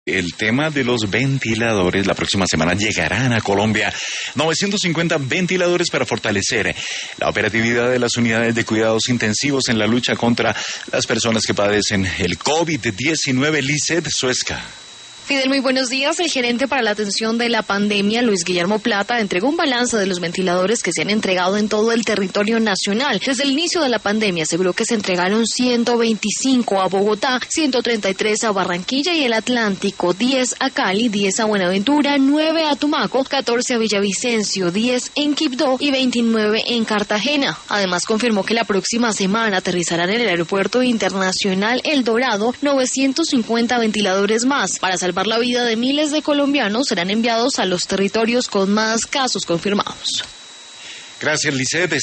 El tema de los ventiladores, la próxima semana llegarán a Colombia 950 ventiladores para fortalecer la operatividad de las unidades de cuidados intensivos en la lucha contra las personas que padecen el COVID-19. Lizeth Suezca. Fidel, muy buenos días. El gerente para la atención de la pandemia, Luis Guillermo Plata, entregó un balance de los ventiladores que se han entregado en todo el territorio nacional. Desde el inicio de la pandemia aseguró que se entregaron 125 a Bogotá, 133 a Barranquilla y el Atlántico, 10 a Cali, 10 a Buenaventura, 9 a Tumaco, 14 a Villavicencio, 10 en Quibdó y 29 en Cartagena. Además confirmó que la próxima semana aterrizarán en el aeropuerto internacional El Dorado 950 ventiladores más. Para salvar la vida de miles de colombianos, serán enviados a los territorios con más casos confirmados. Gracias, Lizeth.